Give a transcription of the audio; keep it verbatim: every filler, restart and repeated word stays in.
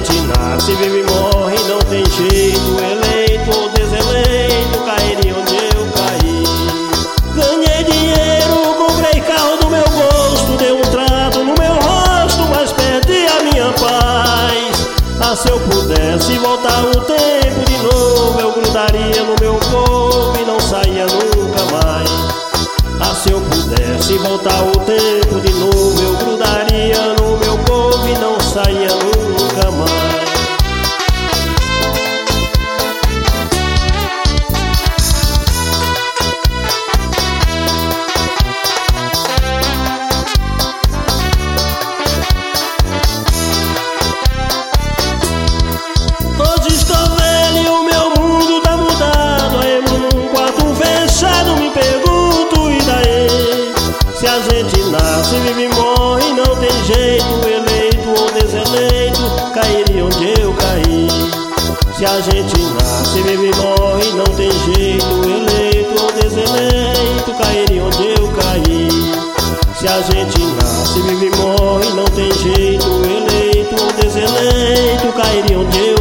gente nasce, vive e morre, não tem jeito, eleito ou deseleito, cairia onde eu caí. Ganhei dinheiro, comprei carro do meu gosto, dei um trato no meu rosto, mas perdi a minha paz. Ah, se eu pudesse voltar o tempo de novo, eu grudaria no meu povo e não saía nunca mais. Ah, se eu pudesse voltar o tempo de novo, eu grudaria no meu povo e não saía nunca mais. Hoje estou velho e o meu mundo tá mudado. Aí num quarto fechado me pergunto, e daí? Se a gente nasce, vive e morre, não tem jeito, eleito ou deseleito, cairia onde eu caí. Se a gente nasce, vive e morre, não tem jeito, eleito ou deseleito, cairia onde eu caí. Se a gente nasce, vive e morre, não tem jeito, eleito ou deseleito, cairia onde eu